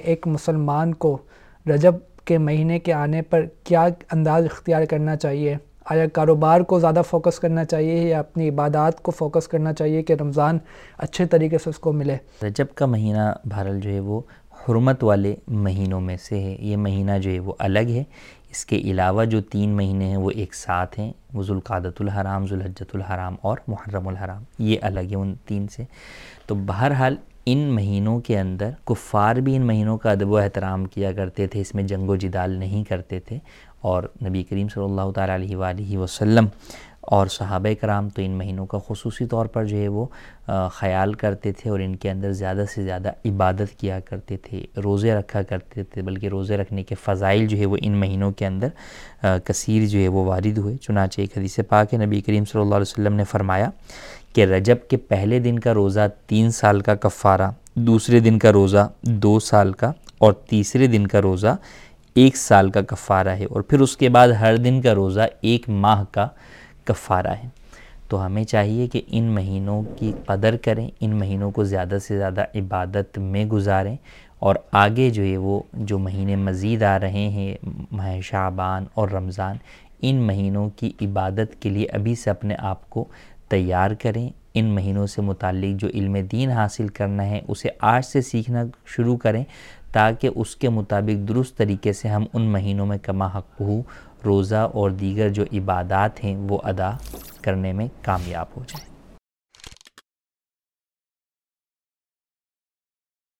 एक मुसलमान को रजब के महीने के आने पर क्या अंदाज़ इख्तियार करना चाहिए? आया कारोबार को ज़्यादा फ़ोकस करना चाहिए या अपनी इबादत को फ़ोकस करना चाहिए कि रमज़ान अच्छे तरीके से उसको मिले? रजब का महीना बहरहाल जो है वो हुर्मत वाले महीनों में से है। ये महीना जो है वो अलग है। इसके अलावा जो 3 महीने हैं वो एक साथ हैं, वो ज़ुल्क़ादतुल हराम, ज़ुल्हज्जतुल हराम और मुहर्रमुल हराम, ये अलग है उन 3 से। तो बहरहाल इन महीनों के अंदर कुफ़ार भी इन महीनों का अदब व एहतराम किया करते थे, इसमें जंग व जिदाल नहीं करते थे। और नबी करीम सल्लल्लाहु तआला अलैहि वसल्लम और सहाबा कराम तो इन महीनों का ख़ुसूसी तौर पर जो है वो ख़याल करते थे और इनके अंदर ज़्यादा से ज़्यादा इबादत किया करते थे, रोज़े रखा करते थे, बल्कि रोज़े रखने के फ़ज़ाइल जो है वो इन महीनों के अंदर कसीर जो है वो वारिद हुए। चुनांचे एक हदीस पाक है, नबी करीम सल्लल्लाहु अलैहि वसल्लम ने फ़रमाया कि रजब के पहले दिन का रोज़ा 3 साल का कफ़ारा, दूसरे दिन का रोज़ा 2 साल का और तीसरे दिन का रोज़ा 1 साल का कफ़ारा है, और फिर उसके बाद हर दिन का रोज़ा 1 माह का कफ़ारा है। तो हमें चाहिए कि इन महीनों की कदर करें, इन महीनों को ज़्यादा से ज़्यादा इबादत में गुजारें, और आगे जो है वो जो महीने मज़ीद आ रहे हैं, माह शाबान और रमज़ान, इन महीनों की इबादत के लिए अभी से अपने आप को तैयार करें। इन महीनों से मुताल्लिक़ जो इल्म दीन हासिल करना है उसे आज से सीखना शुरू करें, ताकि उसके मुताबिक दुरुस्त तरीके से हम उन महीनों में कमा हक़्क़ुहू रोज़ा और दीगर जो इबादात हैं वो अदा करने में कामयाब हो जाएं।